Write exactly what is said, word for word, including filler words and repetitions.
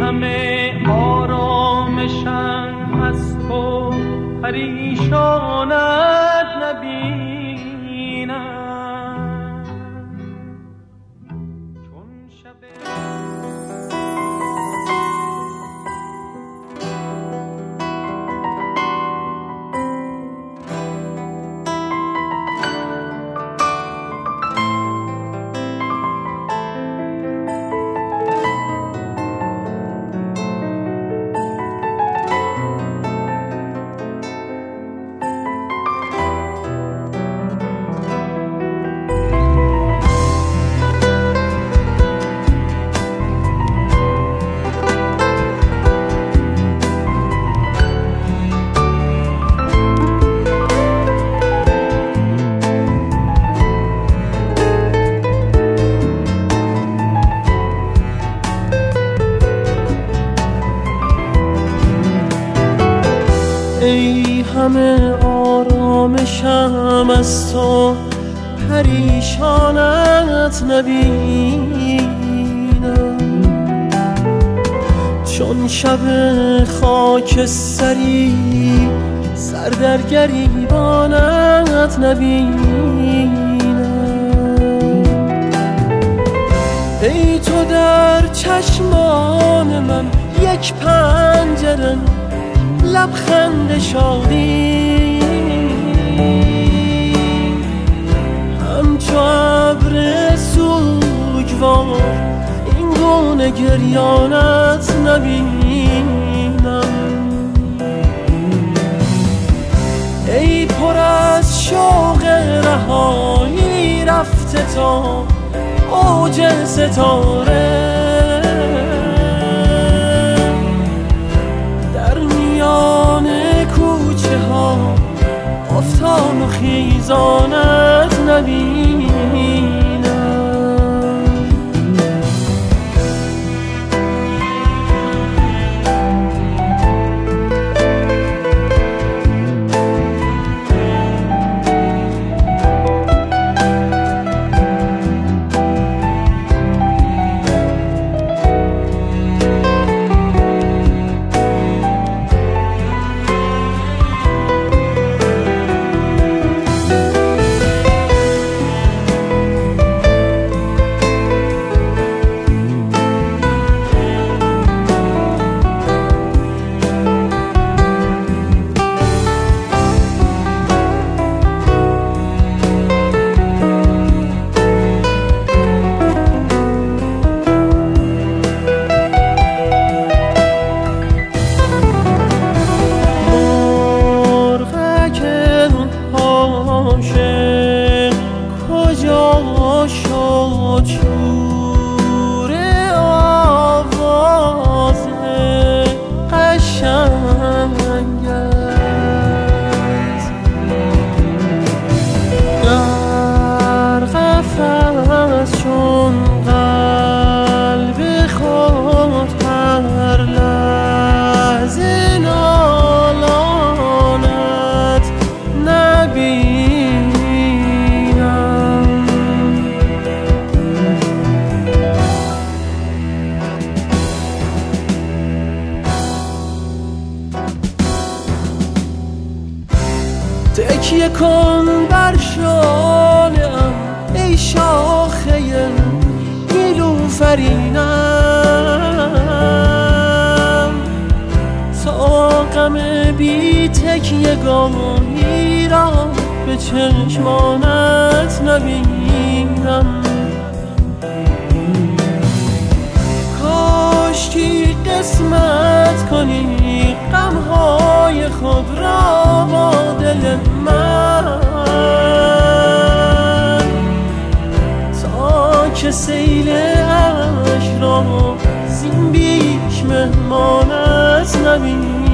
همه آرامشم از تو پریشانت نبینم چون شب ای همه آرامشم از تو پریشانت نبینم چون شب خاکستری سر در گریبانت نبینم ای تو در چشمان من یک پنجره لبخند شادی همچو ابر سوگوار این گونه گریانت نبینم ای پر از شوق رهایی رفته تا اوج ستاره کوچه ها افتان و خیزانت نبینم تکیه کن بر شانه‌ام ای شاخه نیلوفرینم تا غم بی تکیه‌گاهی را به چشمانت نبینم کاشکی قسمت کنی غمهای خود را با دل من تا که سیل عشق را زین بیش مهمانت نبینم